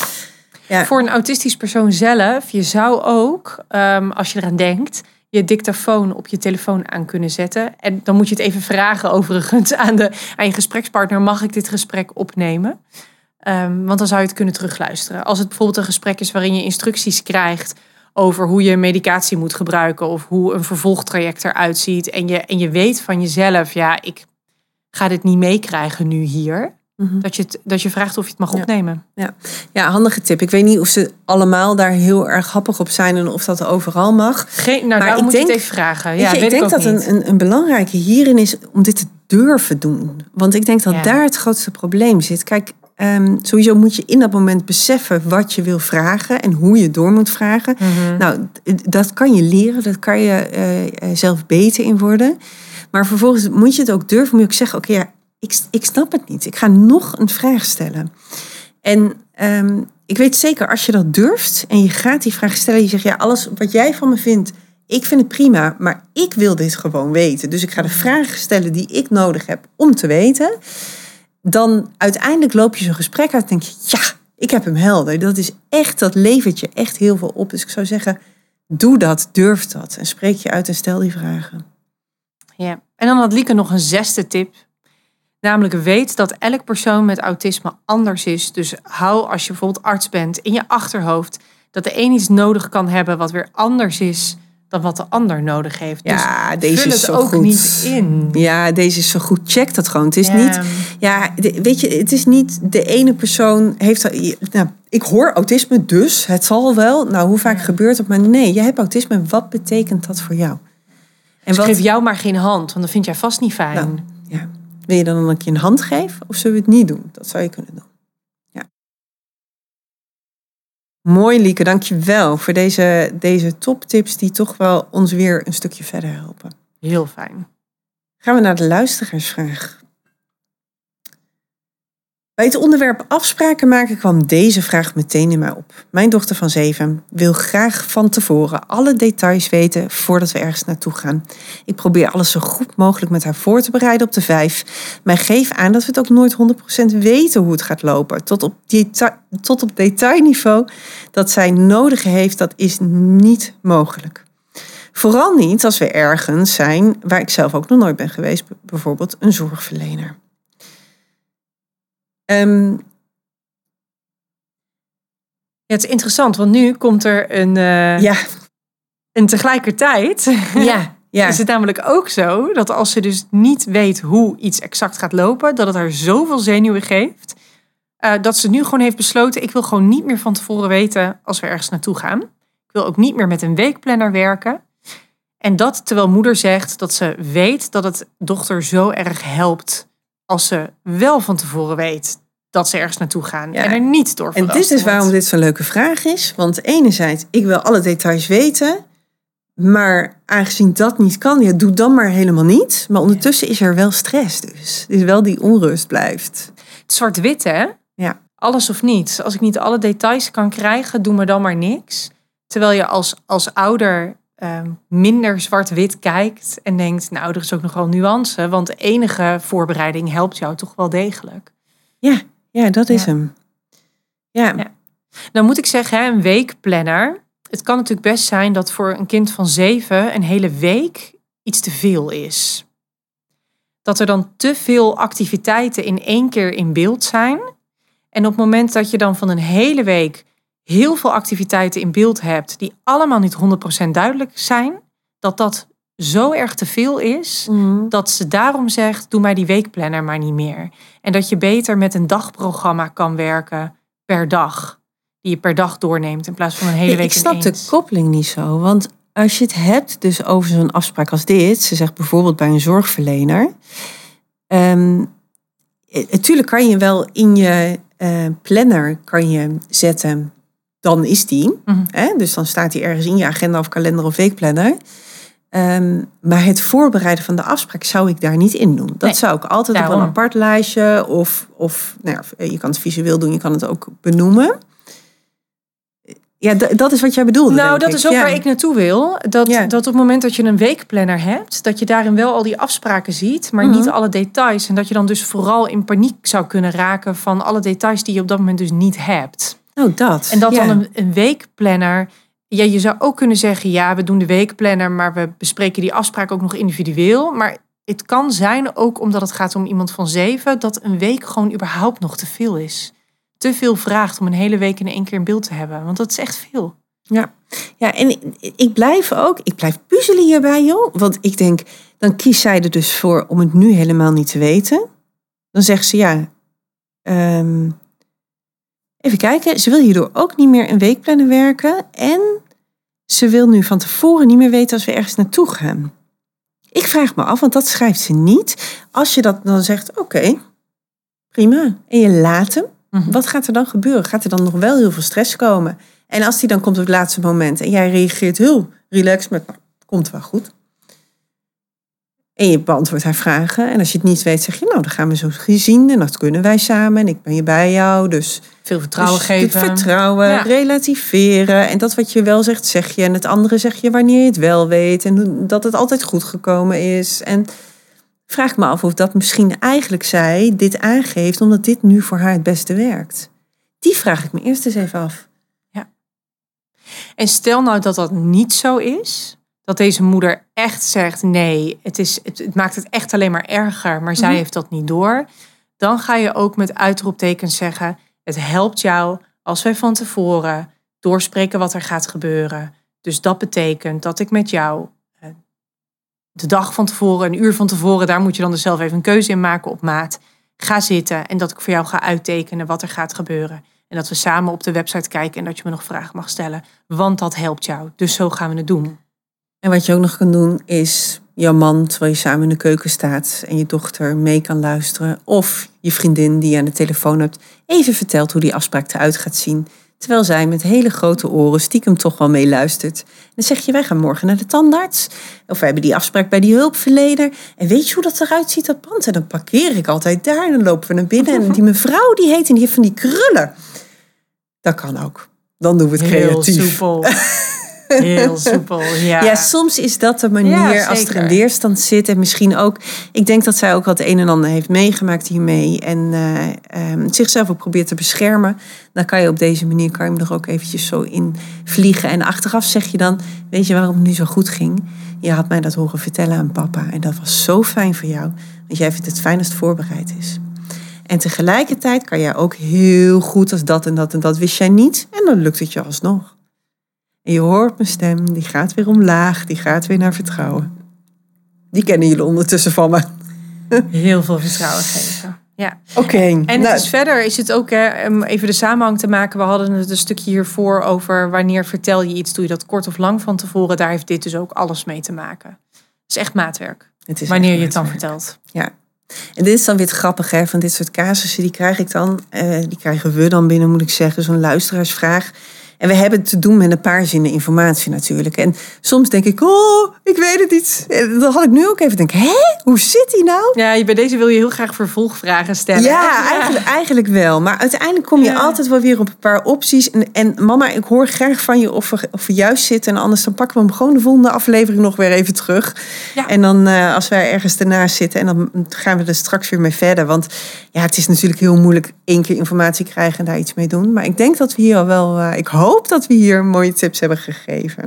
Ja. Voor een autistisch persoon zelf, je zou ook, als je eraan denkt, je dictafoon op je telefoon aan kunnen zetten. En dan moet je het even vragen overigens aan je gesprekspartner, mag ik dit gesprek opnemen? Want dan zou je het kunnen terugluisteren. Als het bijvoorbeeld een gesprek is waarin je instructies krijgt over hoe je medicatie moet gebruiken of hoe een vervolgtraject eruit ziet. En je weet van jezelf, ik ga dit niet meekrijgen nu hier. Mm-hmm. Dat je vraagt of je het mag opnemen. Ja, handige tip. Ik weet niet of ze allemaal daar heel erg happig op zijn en of dat overal mag. Maar moet je het even vragen. Ik denk dat een belangrijke hierin is om dit te durven doen. Want ik denk dat daar het grootste probleem zit. Kijk, sowieso moet je in dat moment beseffen wat je wil vragen en hoe je door moet vragen. Mm-hmm. Nou, dat kan je leren. Dat kan je zelf beter in worden. Maar vervolgens moet je het ook durven. Moet je ook zeggen, oké, ik snap het niet. Ik ga nog een vraag stellen. En ik weet zeker, als je dat durft en je gaat die vraag stellen, je zegt, alles wat jij van me vindt, ik vind het prima, maar ik wil dit gewoon weten. Dus ik ga de vragen stellen die ik nodig heb om te weten. Dan uiteindelijk loop je zo'n gesprek uit en denk je, Ik heb hem helder. Dat levert je echt heel veel op. Dus ik zou zeggen, doe dat, durf dat. En spreek je uit en stel die vragen. Ja, en dan had Lieke nog een 6e tip. Namelijk weet dat elk persoon met autisme anders is. Dus hou, als je bijvoorbeeld arts bent, in je achterhoofd dat de een iets nodig kan hebben wat weer anders is dan wat de ander nodig heeft. Ja, dus deze vul is het zo ook goed. Niet in. Ja, deze is zo goed. Check dat gewoon. Het is niet... Ja, weet je, het is niet de ene persoon heeft... Nou, ik hoor autisme, dus het zal wel. Nou, hoe vaak gebeurt het? Maar nee, jij hebt autisme. Wat betekent dat voor jou? En dus geef jou maar geen hand, want dat vind jij vast niet fijn. Nou, ja. Wil je dan dat ik je een hand geef? Of zullen we het niet doen? Dat zou je kunnen doen. Ja. Mooi, Lieke. Dank je wel voor deze toptips die toch wel ons weer een stukje verder helpen. Heel fijn. Gaan we naar de luisteraarsvraag. Bij het onderwerp afspraken maken kwam deze vraag meteen in mij op. Mijn dochter van 7 wil graag van tevoren alle details weten voordat we ergens naartoe gaan. Ik probeer alles zo goed mogelijk met haar voor te bereiden op de 5. Maar geef aan dat we het ook nooit 100% weten hoe het gaat lopen. Tot op detailniveau dat zij nodig heeft, dat is niet mogelijk. Vooral niet als we ergens zijn waar ik zelf ook nog nooit ben geweest. Bijvoorbeeld een zorgverlener. Ja, het is interessant, want nu komt er een tegelijkertijd. Ja. Is het namelijk ook zo dat als ze dus niet weet hoe iets exact gaat lopen, dat het haar zoveel zenuwen geeft, dat ze nu gewoon heeft besloten, ik wil gewoon niet meer van tevoren weten als we ergens naartoe gaan. Ik wil ook niet meer met een weekplanner werken. En dat terwijl moeder zegt dat ze weet dat het dochter zo erg helpt als ze wel van tevoren weet dat ze ergens naartoe gaan en er niet door verrast. En dit is waarom dit zo'n leuke vraag is. Want enerzijds, ik wil alle details weten. Maar aangezien dat niet kan, doe dan maar helemaal niet. Maar ondertussen is er wel stress dus. Dus wel die onrust blijft. Het zwart-wit, hè? Ja. Alles of niets. Als ik niet alle details kan krijgen, doe me dan maar niks. Terwijl je als ouder minder zwart-wit kijkt en denkt, nou, er is ook nog wel nuance, want de enige voorbereiding helpt jou toch wel degelijk. Ja, dat is hem. Ja. Nou moet ik zeggen, een weekplanner, het kan natuurlijk best zijn dat voor een kind van 7 een hele week iets te veel is. Dat er dan te veel activiteiten in één keer in beeld zijn. En op het moment dat je dan van een hele week heel veel activiteiten in beeld hebt die allemaal niet 100% duidelijk zijn, dat zo erg te veel is, dat ze daarom zegt, doe mij die weekplanner maar niet meer. En dat je beter met een dagprogramma kan werken per dag, die je per dag doorneemt in plaats van een hele week Ik snap ineens. de koppeling niet zo, want als je het hebt dus over zo'n afspraak als dit, ze zegt bijvoorbeeld bij een zorgverlener, natuurlijk kan je wel in je planner kan je zetten, dan is die. Dus dan staat die ergens in je agenda of kalender of weekplanner. Maar het voorbereiden van de afspraak zou ik daar niet in doen. Dat zou ik altijd op een apart lijstje. Of je kan het visueel doen, je kan het ook benoemen. Ja, dat is wat jij bedoelde. Nou, dat is ook waar ik naartoe wil. Dat op het moment dat je een weekplanner hebt, dat je daarin wel al die afspraken ziet, maar niet alle details. En dat je dan dus vooral in paniek zou kunnen raken van alle details die je op dat moment dus niet hebt. Oh, dat. En dat dan een weekplanner. Ja, je zou ook kunnen zeggen, ja, we doen de weekplanner, maar we bespreken die afspraak ook nog individueel. Maar het kan zijn, ook omdat het gaat om iemand van 7, dat een week gewoon überhaupt nog te veel is. Te veel vraagt om een hele week in één keer in beeld te hebben. Want dat is echt veel. Ja, en ik blijf puzzelen hierbij, joh. Want ik denk, dan kiest zij er dus voor om het nu helemaal niet te weten. Dan zegt ze, even kijken, ze wil hierdoor ook niet meer een weekplanner werken. En ze wil nu van tevoren niet meer weten als we ergens naartoe gaan. Ik vraag me af, want dat schrijft ze niet. Als je dat dan zegt, oké, prima. En je laat hem. Wat gaat er dan gebeuren? Gaat er dan nog wel heel veel stress komen? En als die dan komt op het laatste moment en jij reageert heel relaxed met, komt wel goed. En je beantwoordt haar vragen. En als je het niet weet, zeg je, nou, dan gaan we zo gezien. En dat kunnen wij samen. En ik ben hier bij jou. Dus veel vertrouwen geven. Vertrouwen, relativeren. En dat wat je wel zegt, zeg je. En het andere zeg je wanneer je het wel weet. En dat het altijd goed gekomen is. En vraag me af of dat misschien eigenlijk zij dit aangeeft, omdat dit nu voor haar het beste werkt. Die vraag ik me eerst eens even af. Ja. En stel nou dat dat niet zo is. Dat deze moeder echt zegt, nee, het maakt het echt alleen maar erger. Maar zij heeft dat niet door. Dan ga je ook met uitroeptekens zeggen, het helpt jou als wij van tevoren doorspreken wat er gaat gebeuren. Dus dat betekent dat ik met jou de dag van tevoren, een uur van tevoren, daar moet je dan dus zelf even een keuze in maken op maat. Ga zitten en dat ik voor jou ga uittekenen wat er gaat gebeuren. En dat we samen op de website kijken en dat je me nog vragen mag stellen. Want dat helpt jou. Dus zo gaan we het doen. En wat je ook nog kan doen is jouw man, terwijl je samen in de keuken staat en je dochter mee kan luisteren. Of je vriendin die je aan de telefoon hebt, even vertelt hoe die afspraak eruit gaat zien. Terwijl zij met hele grote oren stiekem toch wel meeluistert. Dan zeg je, wij gaan morgen naar de tandarts. Of wij hebben die afspraak bij die hulpverlener. En weet je hoe dat eruit ziet, dat pand? En dan parkeer ik altijd daar. En dan lopen we naar binnen. En die mevrouw die heet en die heeft van die krullen. Dat kan ook. Dan doen we het creatief. Heel soepel. Heel soepel, ja. Ja, soms is dat de manier als er een weerstand zit. En misschien ook, ik denk dat zij ook wat een en ander heeft meegemaakt hiermee. En zichzelf ook probeert te beschermen. Dan kan je op deze manier, kan je hem er ook eventjes zo in vliegen. En achteraf zeg je dan, weet je waarom het nu zo goed ging? Je had mij dat horen vertellen aan papa. En dat was zo fijn voor jou. Want jij vindt het fijn als het voorbereid is. En tegelijkertijd kan jij ook heel goed als dat en dat en dat wist jij niet. En dan lukt het je alsnog. En je hoort mijn stem, die gaat weer omlaag, die gaat weer naar vertrouwen. Die kennen jullie ondertussen van me. Heel veel vertrouwen geven. Ja. Oké. En het is verder is het ook, om even de samenhang te maken. We hadden het een stukje hiervoor over wanneer vertel je iets. Doe je dat kort of lang van tevoren? Daar heeft dit dus ook alles mee te maken. Het is echt maatwerk. Het is wanneer echt je het dan maatwerk. Vertelt. Ja. En dit is dan weer het grappige, hè? Van dit soort casussen. Die krijg ik dan, die krijgen we dan binnen, moet ik zeggen. Zo'n luisteraarsvraag. En we hebben te doen met een paar zinnen informatie natuurlijk. En soms denk ik, ik weet het niet. En dan had ik nu ook even denken, hoe zit die nou? Ja, bij deze wil je heel graag vervolgvragen stellen. Ja, eigenlijk wel. Maar uiteindelijk kom je altijd wel weer op een paar opties. En mama, ik hoor graag van je of we juist zitten. En anders dan pakken we hem gewoon de volgende aflevering nog weer even terug. Ja. En dan als wij ergens ernaast zitten. En dan gaan we er straks weer mee verder. Want ja, het is natuurlijk heel moeilijk 1 keer informatie krijgen en daar iets mee doen. Maar ik denk dat we hier al wel, ik hoop dat we hier mooie tips hebben gegeven.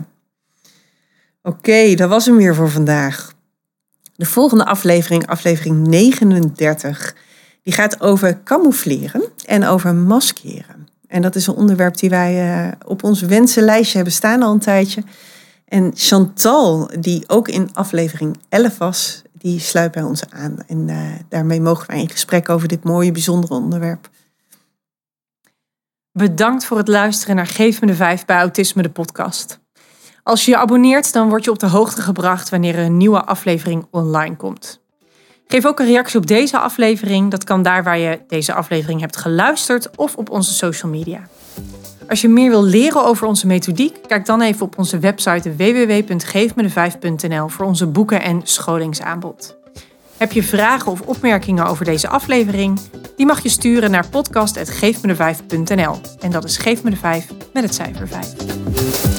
Oké, dat was hem weer voor vandaag. De volgende aflevering, aflevering 39, die gaat over camoufleren en over maskeren. En dat is een onderwerp die wij op ons wensenlijstje hebben staan al een tijdje. En Chantal, die ook in aflevering 11 was, die sluit bij ons aan. En daarmee mogen wij in gesprek over dit mooie, bijzondere onderwerp. Bedankt voor het luisteren naar Geef me de 5 bij Autisme de podcast. Als je je abonneert, dan word je op de hoogte gebracht wanneer er een nieuwe aflevering online komt. Geef ook een reactie op deze aflevering. Dat kan daar waar je deze aflevering hebt geluisterd of op onze social media. Als je meer wil leren over onze methodiek, kijk dan even op onze website www.geefmede5.nl voor onze boeken en scholingsaanbod. Heb je vragen of opmerkingen over deze aflevering? Die mag je sturen naar podcast@geefmede5.nl. En dat is Geef me de 5 met het cijfer 5.